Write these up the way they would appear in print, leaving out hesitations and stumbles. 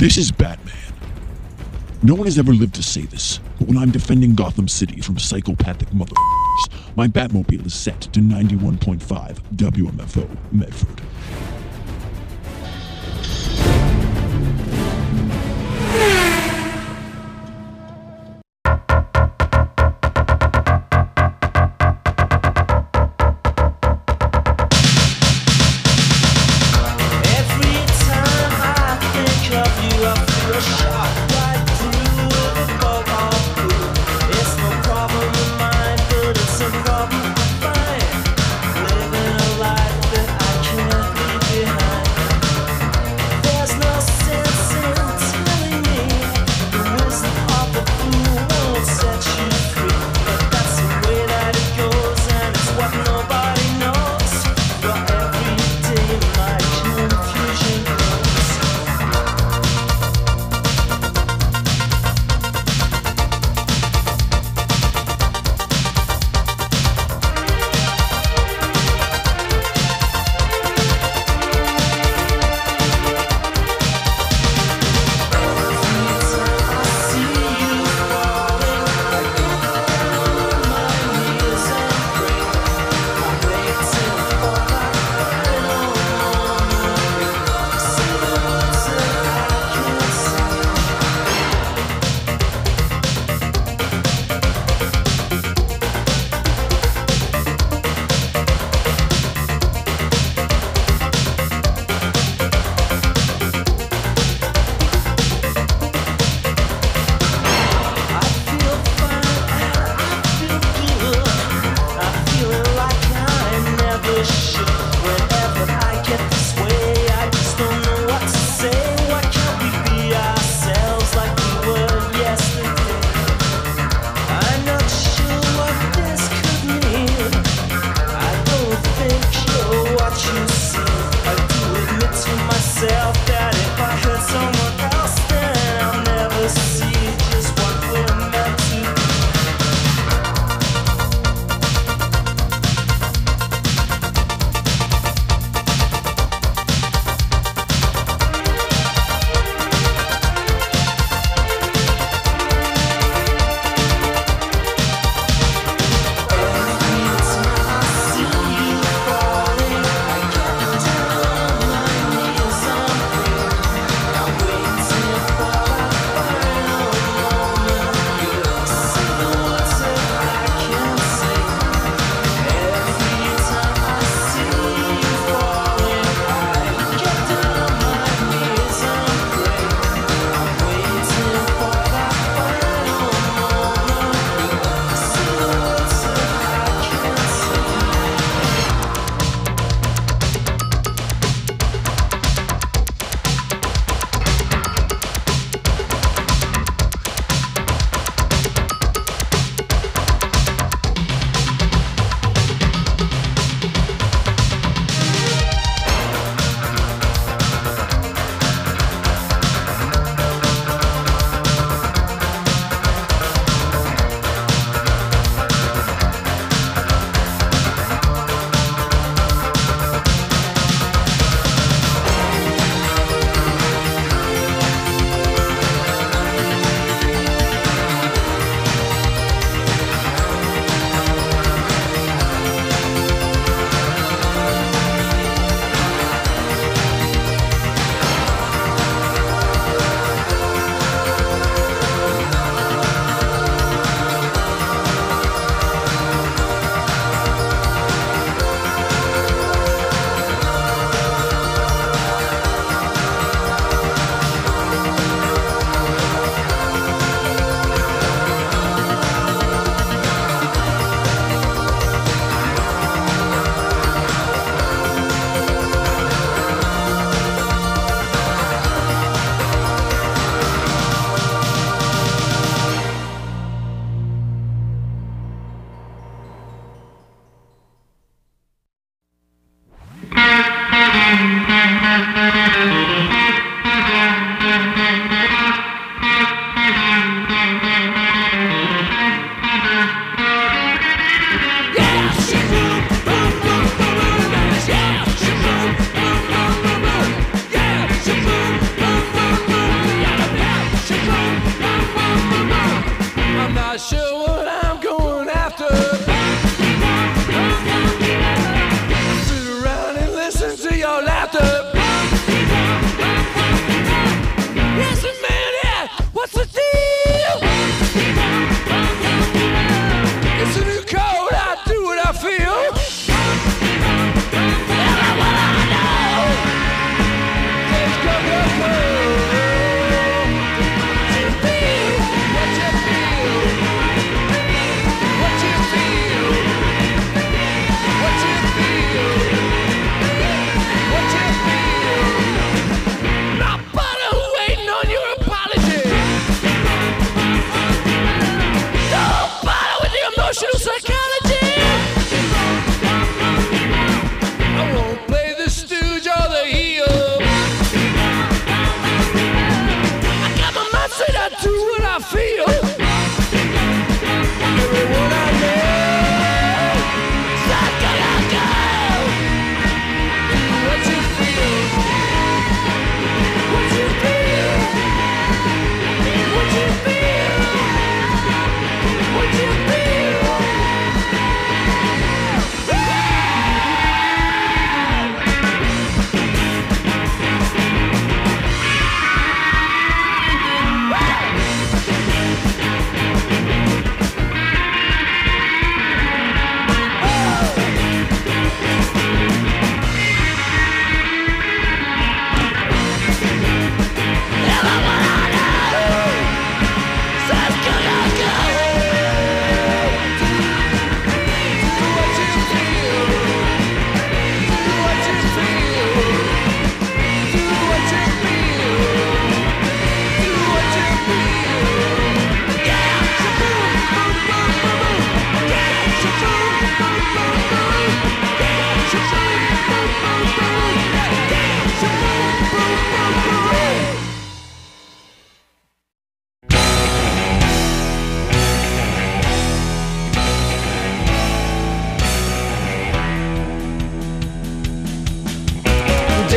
This is Batman. No one has ever lived to say this, but when I'm defending Gotham City from psychopathic motherfuckers, my Batmobile is set to 91.5 WMFO Medford.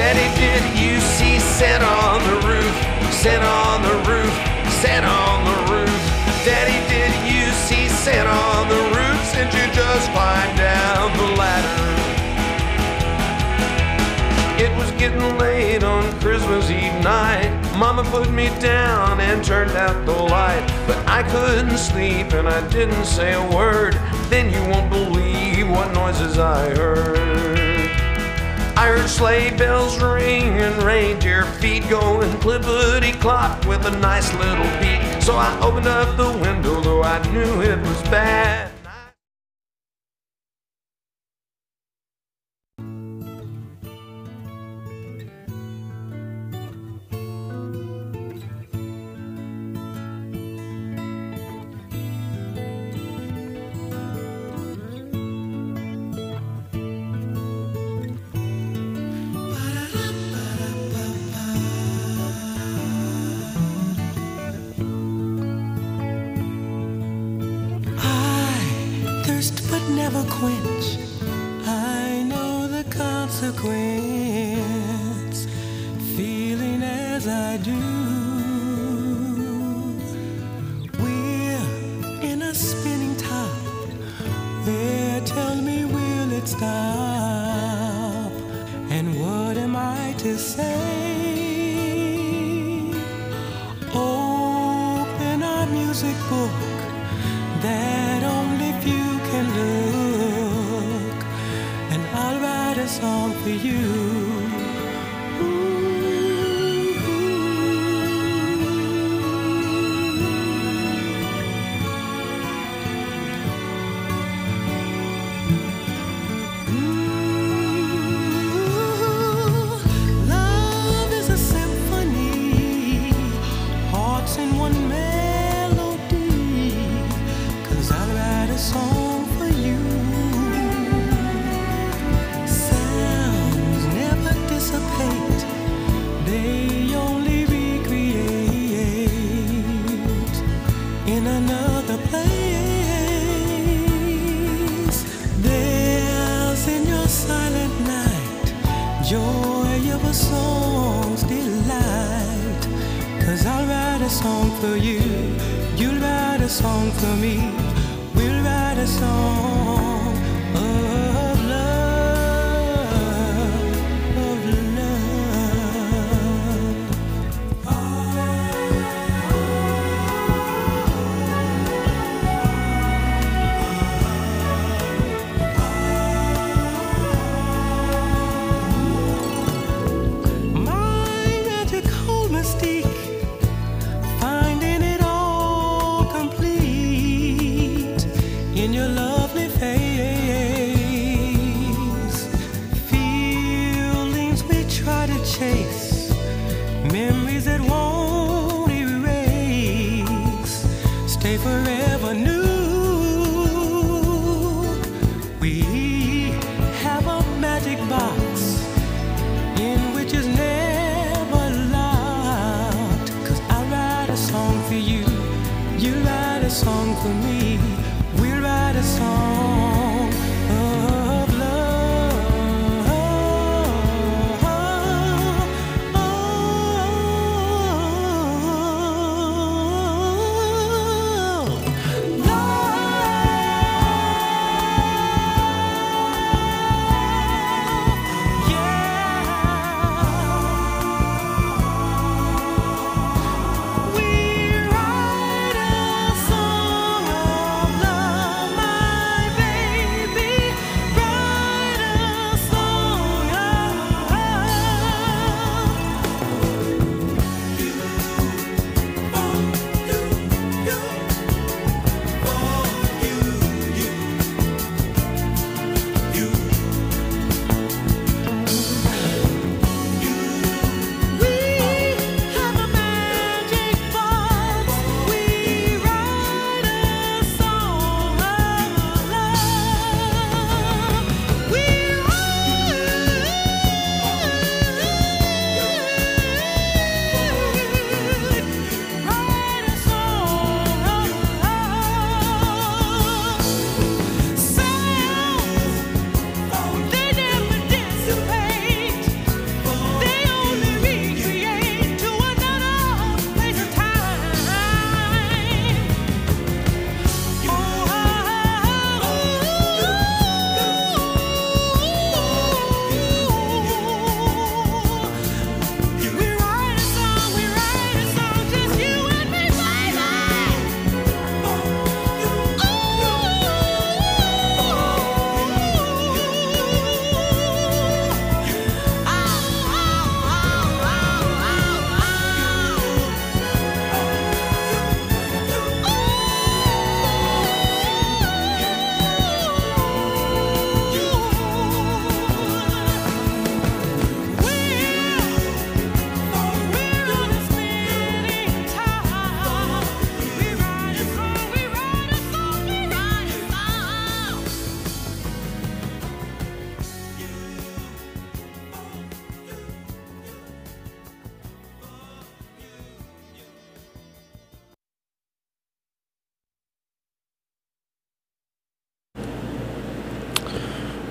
Daddy, did you see Santa on the roof? Santa on the roof, Santa on the roof. Daddy, did you see Santa on the roof? Since you just climbed down the ladder. It was getting late on Christmas Eve night. Mama put me down and turned out the light. But I couldn't sleep and I didn't say a word. Then you won't believe what noises I heard. I heard sleigh bells ring and reindeer feet going clippity-clop with a nice little beat. So I opened up the window, though I knew it was bad. But never quench. I know the consequence, feeling as I do. We're in a spinning top. Where, tell me, will it stop? And what am I to say? Open our music book that only few can look, and I'll write a song for you. Love is a symphony, hearts in one melody, 'cause I'll write a song for you. Sounds never dissipate, they only recreate in another place. There's in your silent night joy of a song's delight, 'cause I'll write a song for you, you'll write a song for me. We'll write a song of love, of love. My magical mystique, finding it all complete in your lovely face. Feelings we try to chase, memories that won't erase, stay forever new. We have a magic box in which is never locked, 'cause I write a song for you, you write a song for me. We'll write a song of love, yeah. We write a song of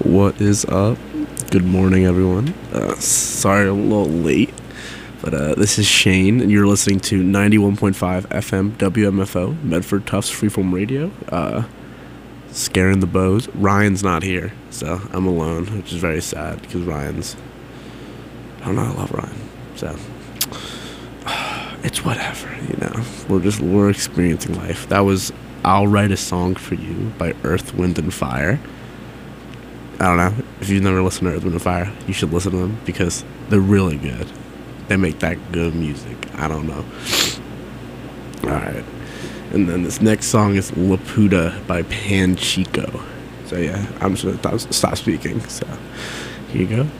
What is up? Good morning, everyone. Sorry I'm a little late, but this is Shane, and you're listening to 91.5 FM WMFO, Medford Tufts Freeform Radio. Scaring the bows. Ryan's not here, so I'm alone, which is very sad, because Ryan's... I don't know, I love Ryan, so... It's whatever, you know. We're experiencing life. That was I'll Write a Song for You by Earth, Wind, and Fire. I don't know. If you've never listened to Earth, Wind, and Fire, you should listen to them because they're really good. They make that good music. I don't know. Alright. And then this next song is Laputa by Panchico. So yeah, I'm just going to stop speaking. So here you go.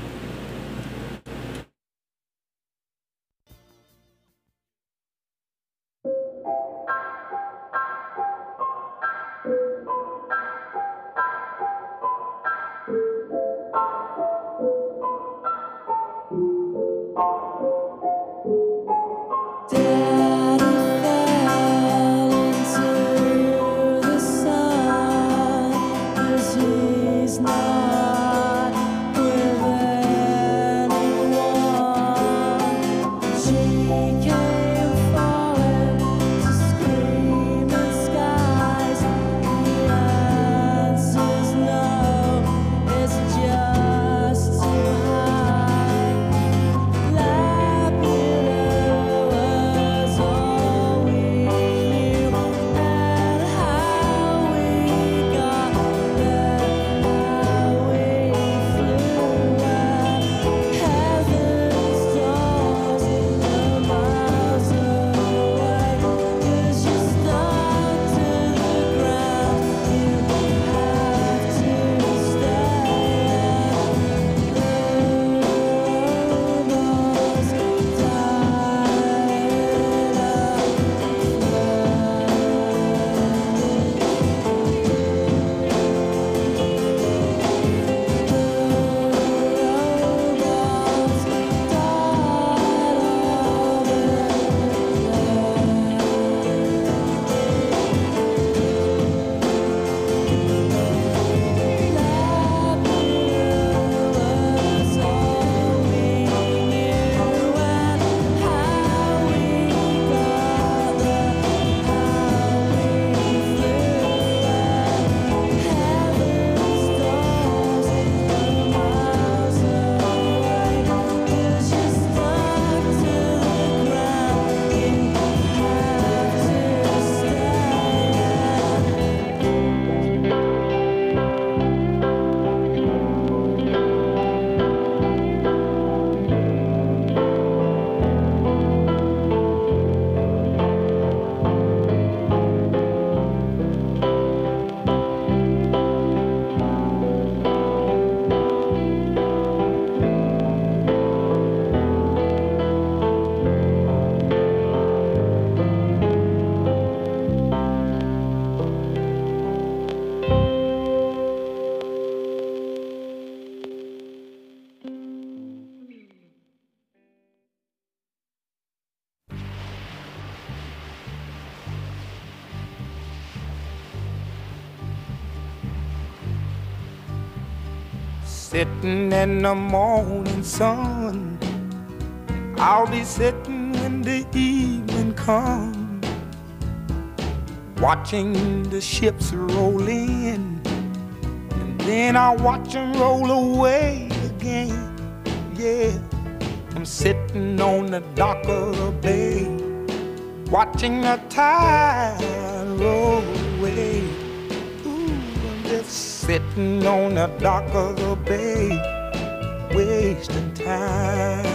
Sitting in the morning sun, I'll be sitting when the evening comes, watching the ships roll in, and then I'll watch them roll away again. Yeah, I'm sitting on the dock of the bay, watching the tide roll away. Sitting on the dock of the bay, wasting time.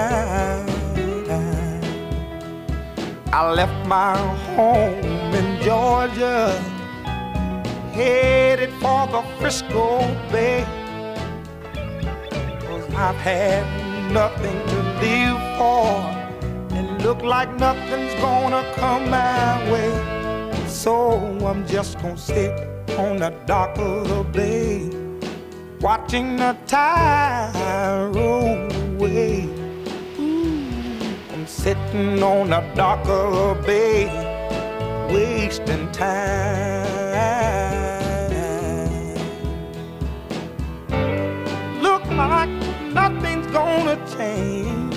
I left my home in Georgia, headed for the Frisco Bay, 'cause I've had nothing to live for, and look like nothing's gonna come my way. So I'm just gonna sit on the dock of the bay, watching the tide roll away. I'm sitting on the dock of the bay, wasting time. gonna change.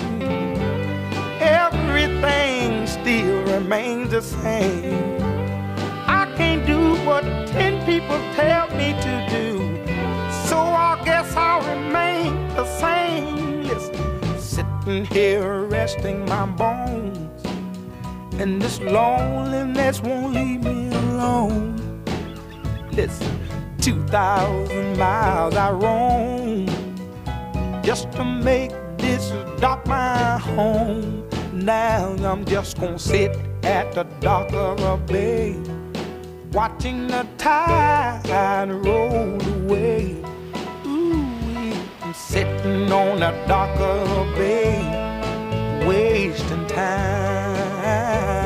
Everything still remains the same. I can't do what 10 people tell me to do, so I guess I'll remain the same. Listen, sitting here resting my bones, and this loneliness won't leave me alone. Listen, 2,000 miles I roam just to make this dock my home. Now I'm just gonna sit at the dock of a bay, watching the tide roll away. Ooh, I'm sitting on the dock of a bay, wasting time.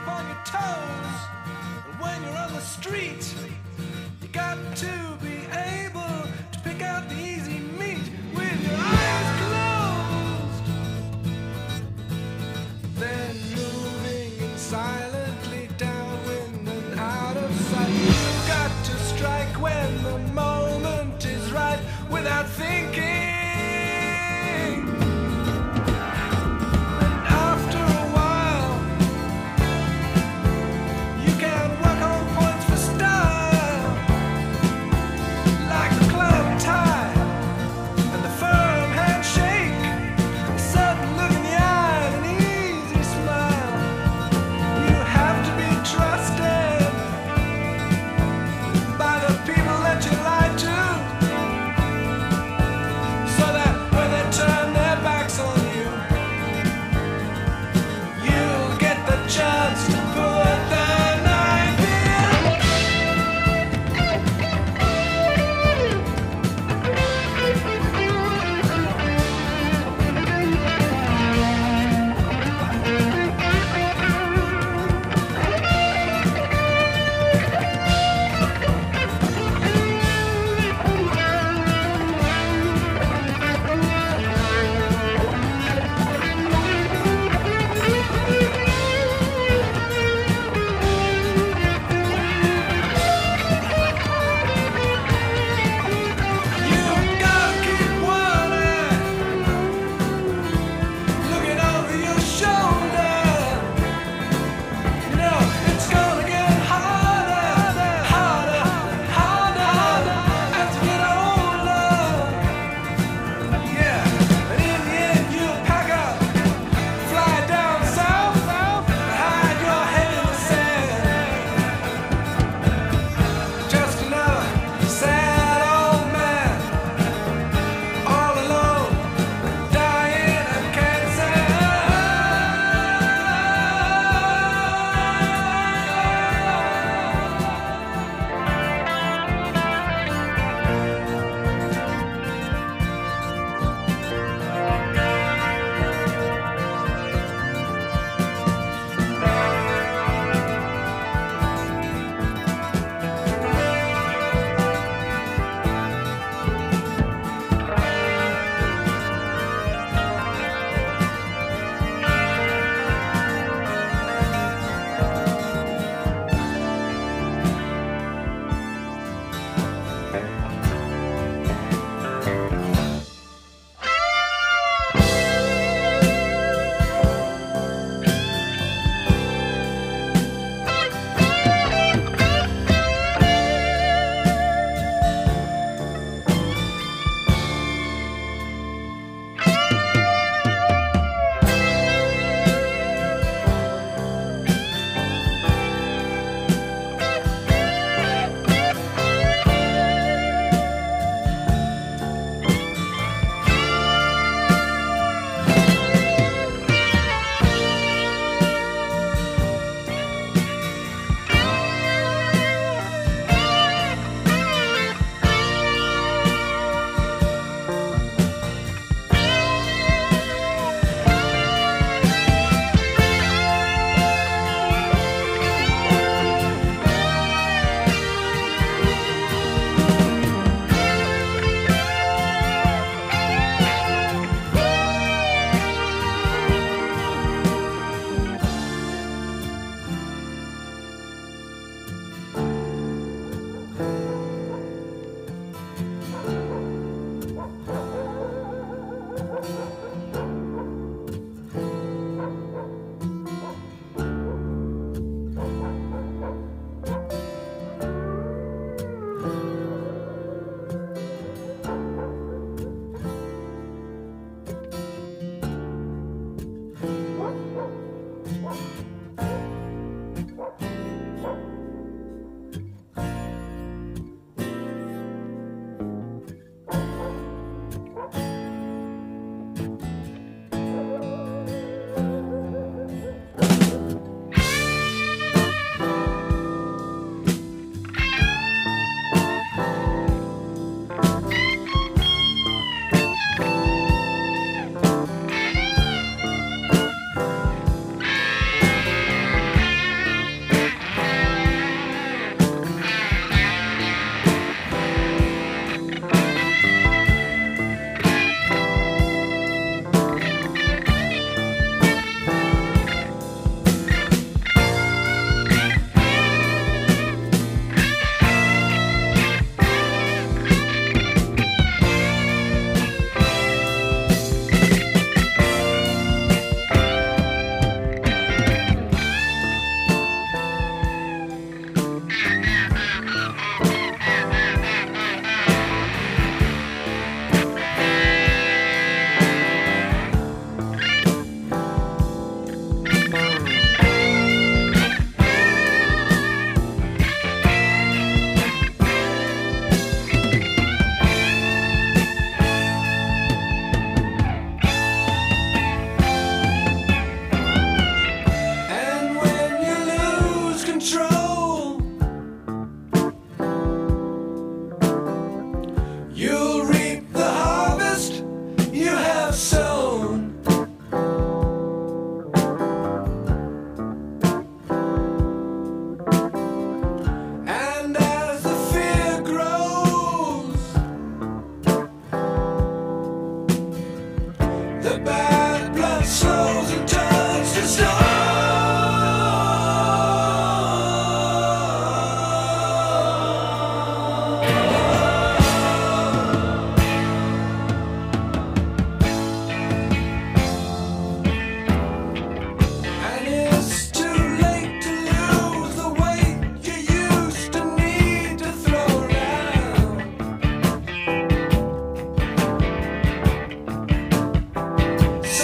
on your toes. And when you're on the street, you got to be able to pick out the easy meat with your eyes closed. Then moving in silently downwind and out of sight. You've got to strike when the moment is right without thinking. Like The bad blood slows and turns to stone. And it's too late to lose the weight you used to need to throw around.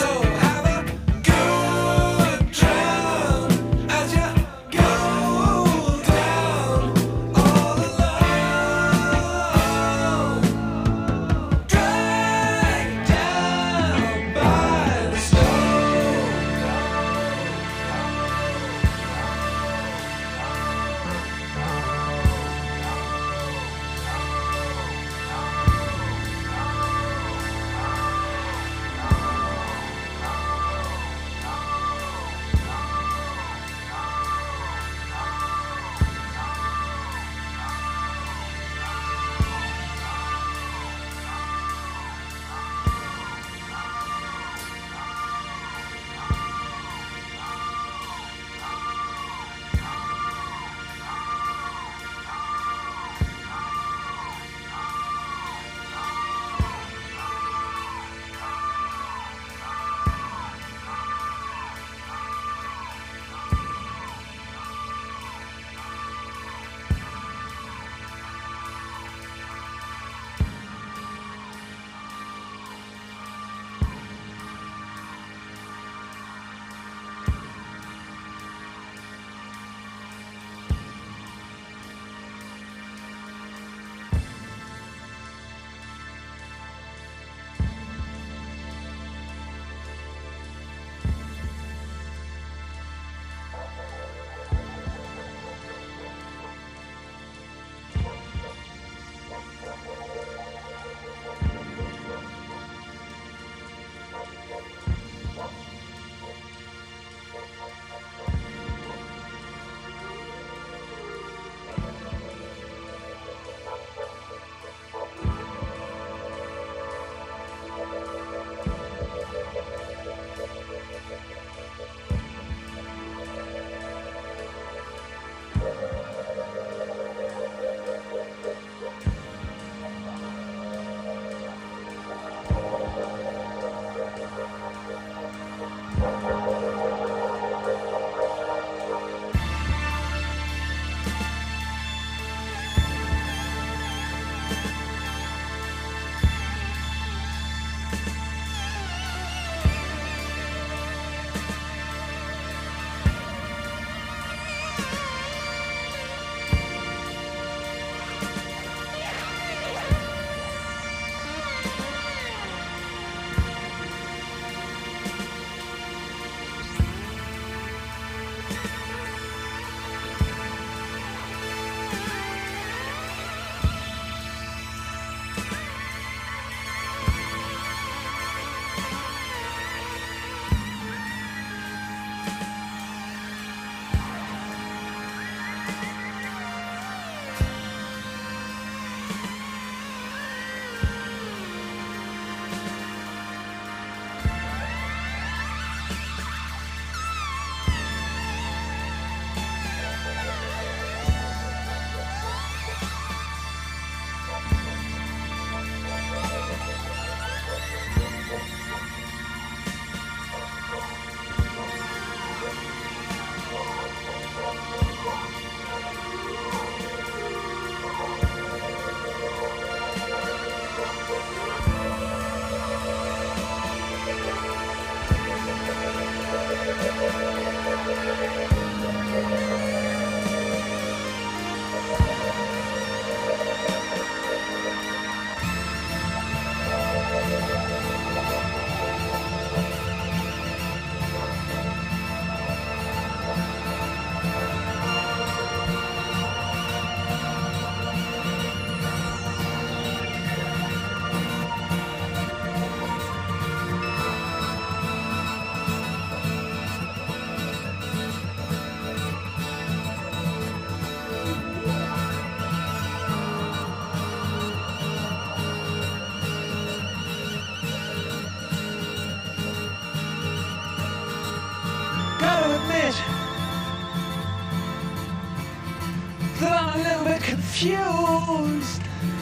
confused.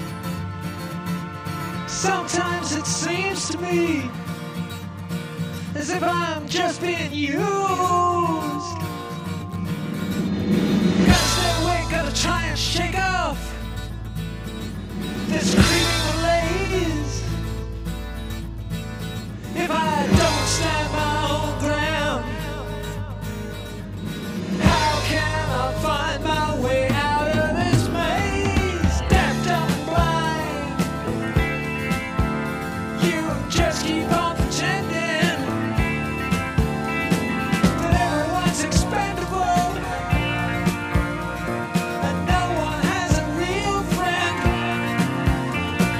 Sometimes it seems to me as if I'm just being used. Gotta stay awake, gotta try and shake off this creeping malaise. If I don't stand my own ground, how can I find my way out of this maze? Deaf, dumb, and blind, you just keep on pretending that everyone's expendable and no one has a real friend.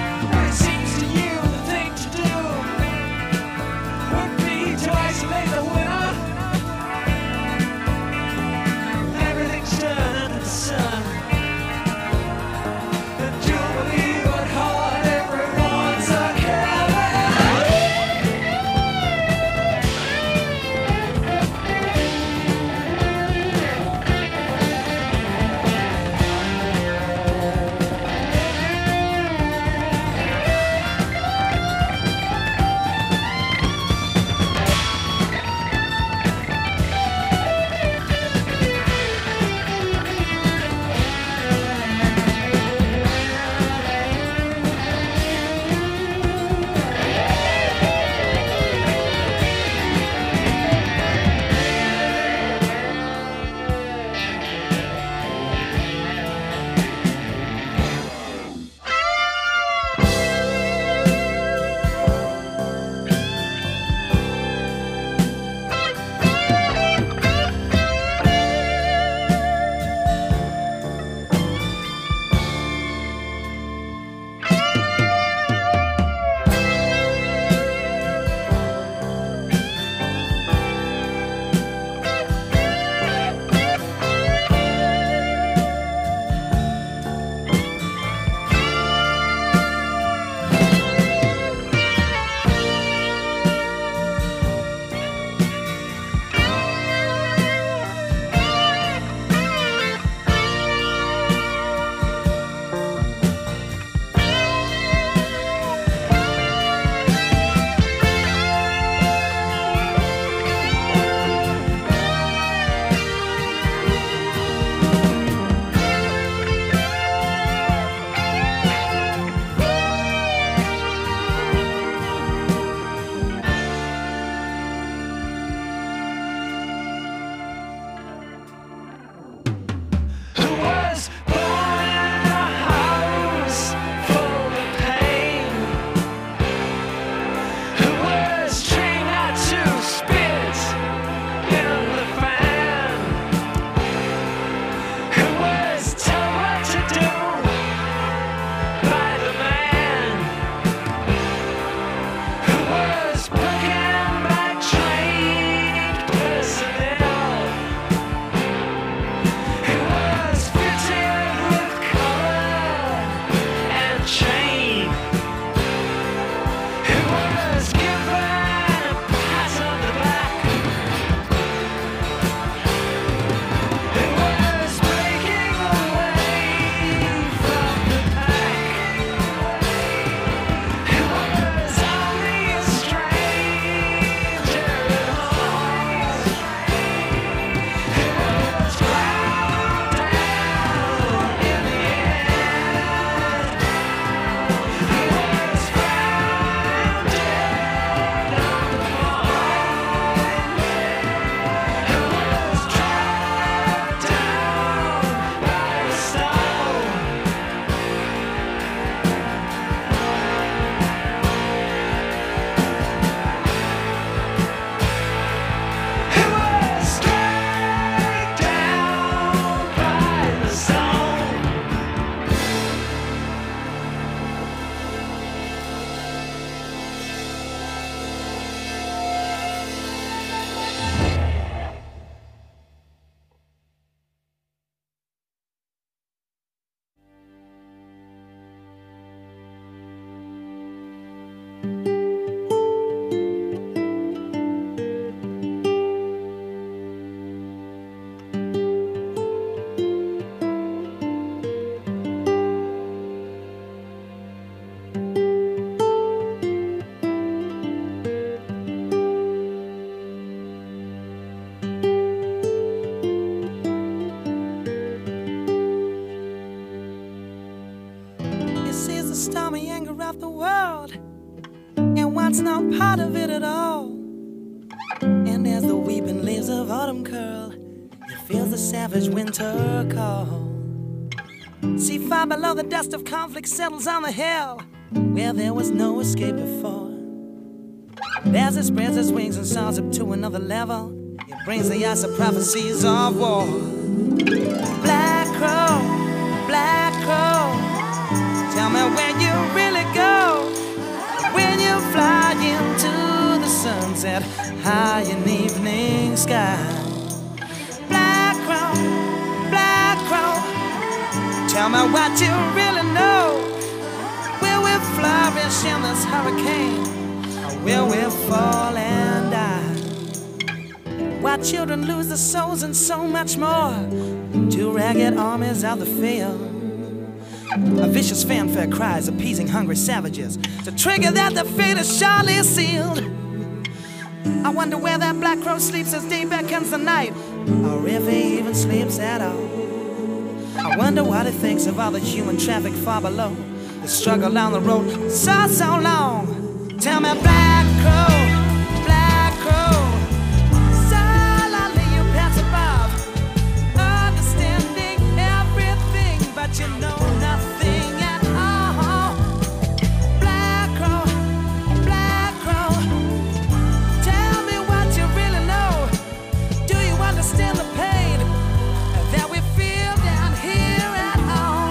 that's not part of it at all. And as the weeping leaves of autumn curl, you feel the savage winter call. See, far below, the dust of conflict settles on the hill where there was no escape before. As it spreads its wings and soars up to another level, it brings the ice of prophecies of war. Black crow, tell me where you really go when you fly into the sunset high in the evening sky. Black crow, tell me what you really know. Will we flourish in this hurricane, or will we fall and die? Why children lose their souls and so much more to ragged armies out the field. A vicious fanfare cries appeasing hungry savages to trigger that the fate is surely sealed. I wonder where that black crow sleeps as day beckons the night, or if he even sleeps at all. I wonder what he thinks of all the human traffic far below, the struggle on the road so long. Tell me, black crow, silently you pass above, understanding everything, but you know nothing at all. Black crow, tell me what you really know. Do you understand the pain that we feel down here at all?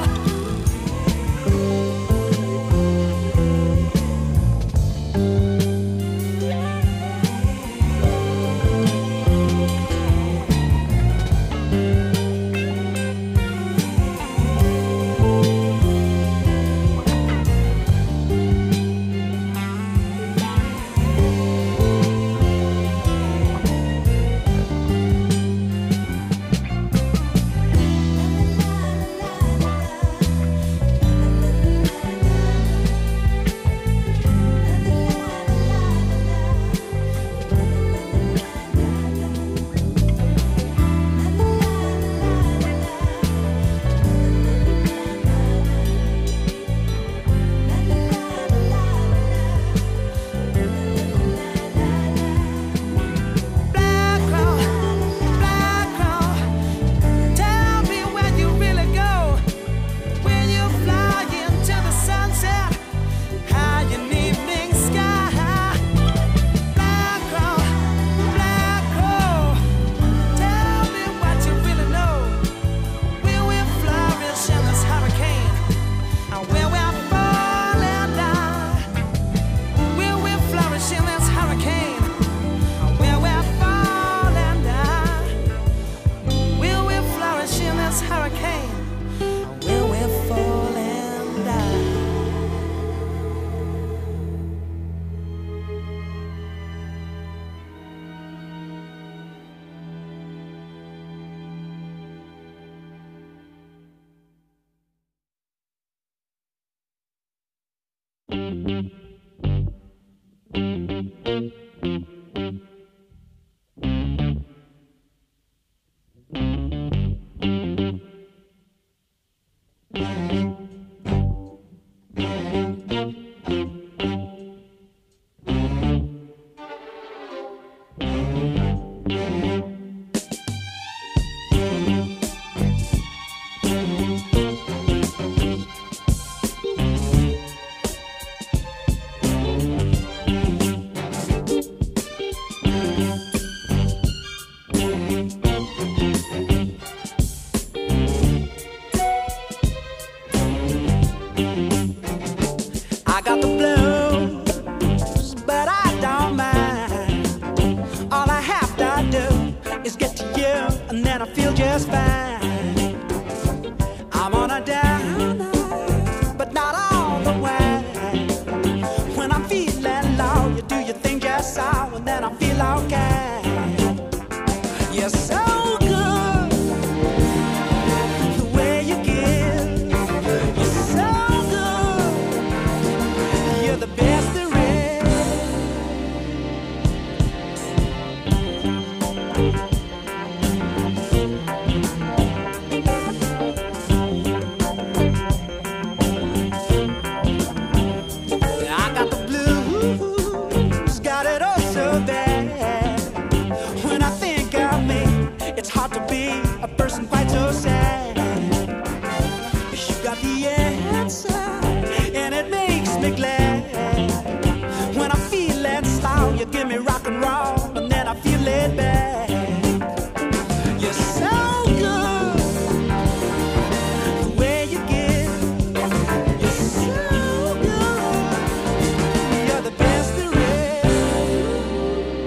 know that when I think of me, it's hard to be a person quite so sad. You got the answer, and it makes me glad. When I feel that sound, you give me rock and roll, and then I feel laid back. You're so good, the way you give. You're so good, you're the best there is.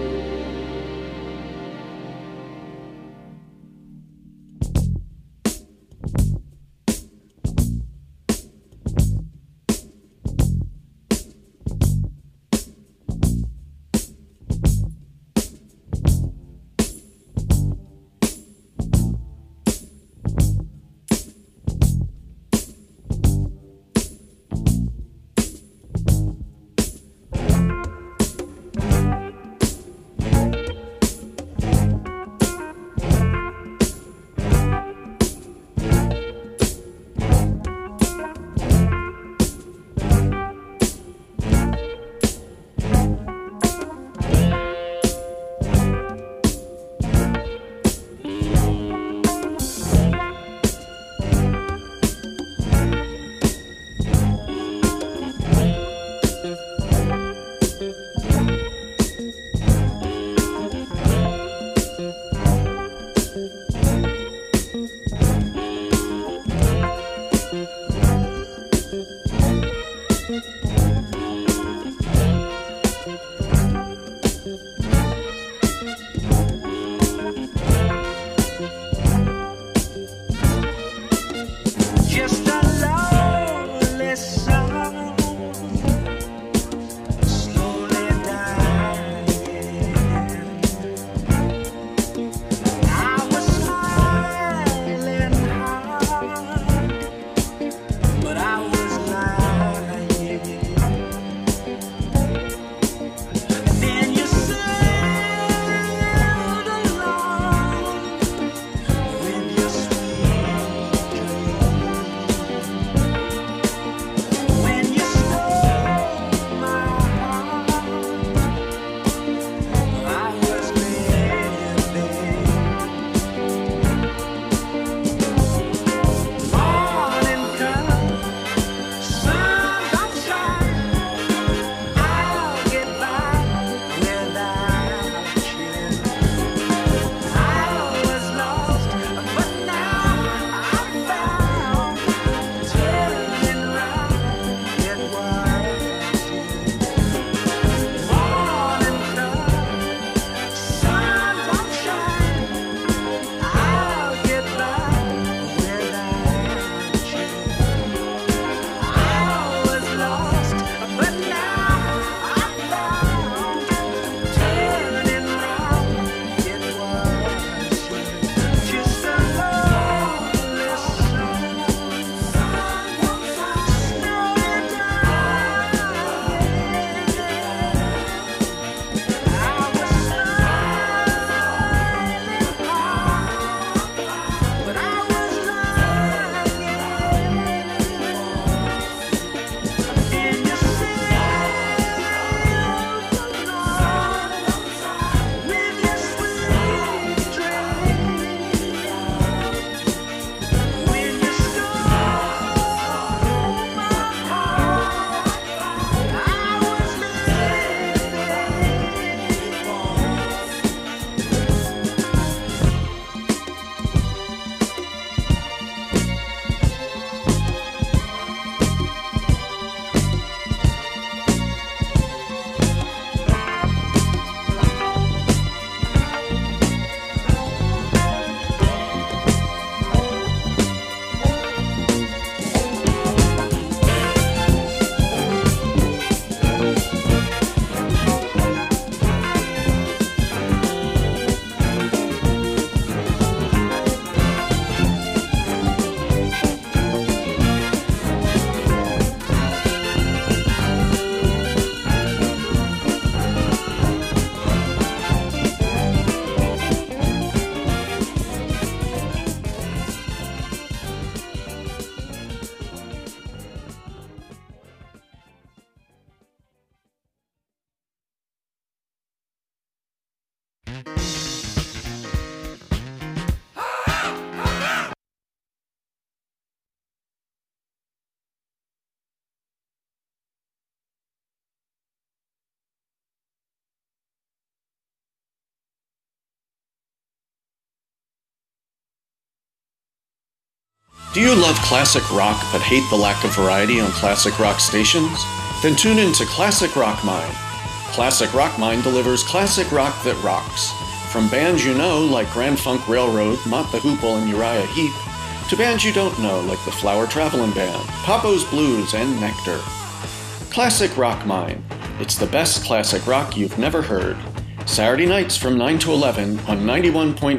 Do you love classic rock but hate the lack of variety on classic rock stations? Then tune in to Classic Rock Mine. Classic Rock Mine delivers classic rock that rocks. From bands you know like Grand Funk Railroad, Mott the Hoople, and Uriah Heep, to bands you don't know like the Flower Travelin' Band, Papo's Blues, and Nectar. Classic Rock Mine. It's the best classic rock you've never heard. Saturday nights from 9 to 11 on 91.5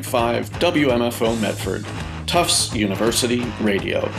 WMFO Medford. Tufts University Radio.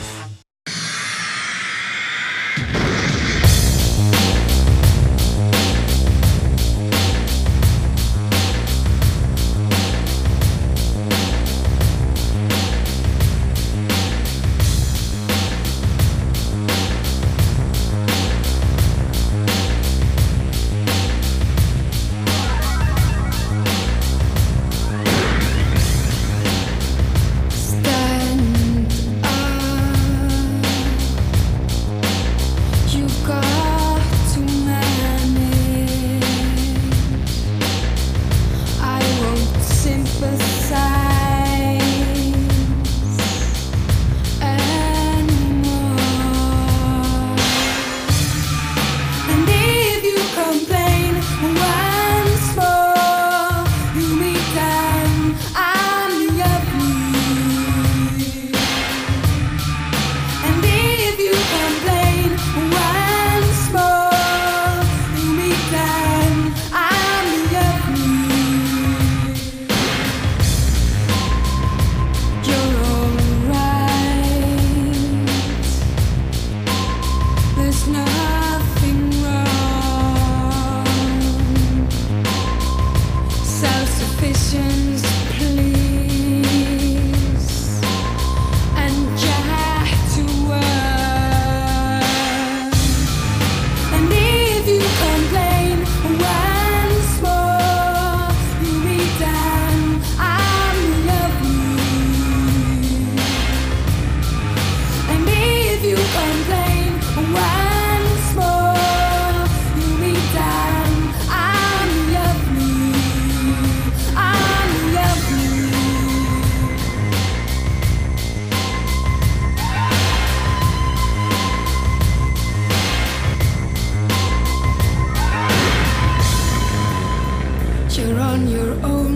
You're on your own.